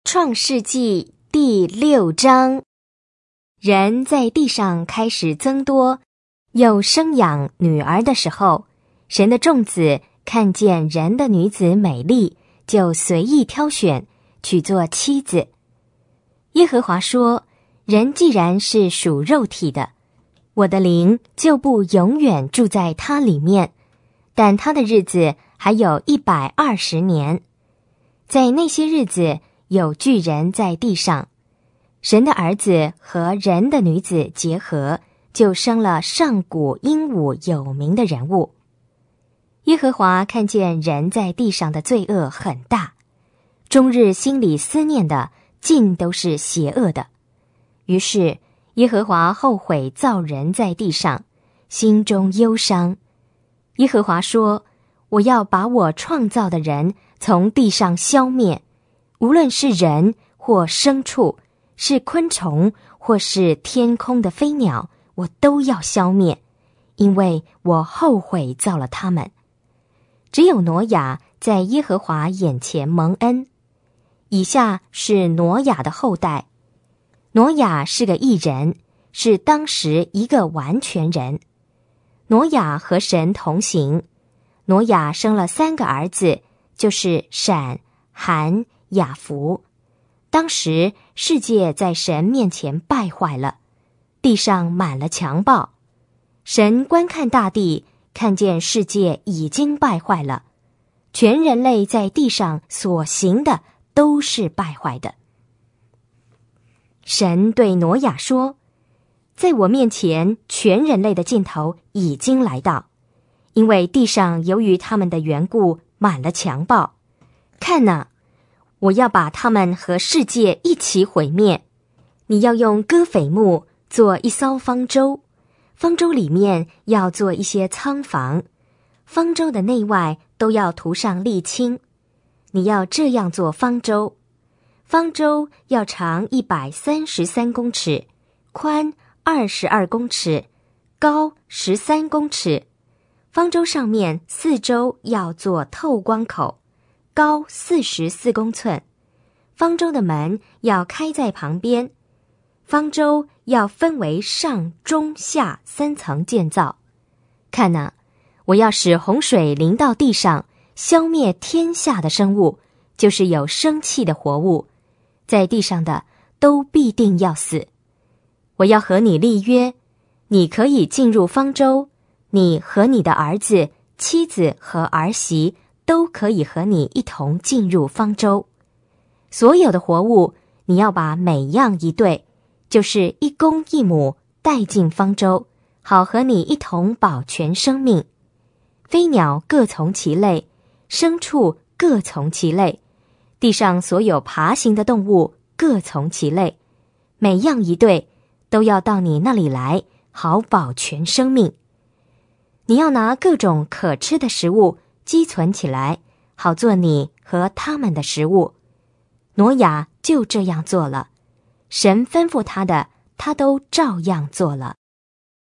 创世纪第6章，人在地上开始增多，又生养女儿的时候，神的众子看见人的女子美丽，就随意挑选，娶做妻子。耶和华说，人既然是属肉体的，我的灵就不永远住在他里面，但他的日子还有120年。在那些日子，有巨人在地上，神的儿子和人的女子结合，就生了上古英武有名的人物。耶和华看见人在地上的罪恶很大，终日心里思念的尽都是邪恶的。于是耶和华后悔造人在地上，心中忧伤。耶和华说，我要把我创造的人从地上消灭，无论是人或牲畜，是昆虫或是天空的飞鸟，我都要消灭，因为我后悔造了他们。只有挪亚在耶和华眼前蒙恩。以下是挪亚的后代。挪亚是个义人，是当时一个完全人。挪亚和神同行。挪亚生了3个儿子，就是闪、含、雅弗。当时世界在神面前败坏了，地上满了强暴。神观看大地，看见世界已经败坏了，全人类在地上所行的都是败坏的。神对挪亚说，在我面前全人类的尽头已经来到，因为地上由于他们的缘故满了强暴。看哪，我要把他们和世界一起毁灭。你要用戈斐木做一艘方舟，方舟里面要做一些仓房，方舟的内外都要涂上沥青。你要这样做方舟，方舟要长133公尺，宽22公尺，高13公尺。方舟上面4周要做透光口，高44公寸。方舟的门要开在旁边。方舟要分为上、中、下3层建造。看哪，我要使洪水临到地上，消灭天下的生物，就是有生气的活物，在地上的都必定要死。我要和你立约，你可以进入方舟，你和你的儿子、妻子和儿媳都可以和你一同进入方舟。所有的活物，你要把每样一对，就是1公1母带进方舟，好和你一同保全生命。飞鸟各从其类，牲畜各从其类，地上所有爬行的动物各从其类，每样一对，都要到你那里来，好保全生命。你要拿各种可吃的食物积存起来，好做你和他们的食物。挪亚就这样做了，神吩咐他的，他都照样做了。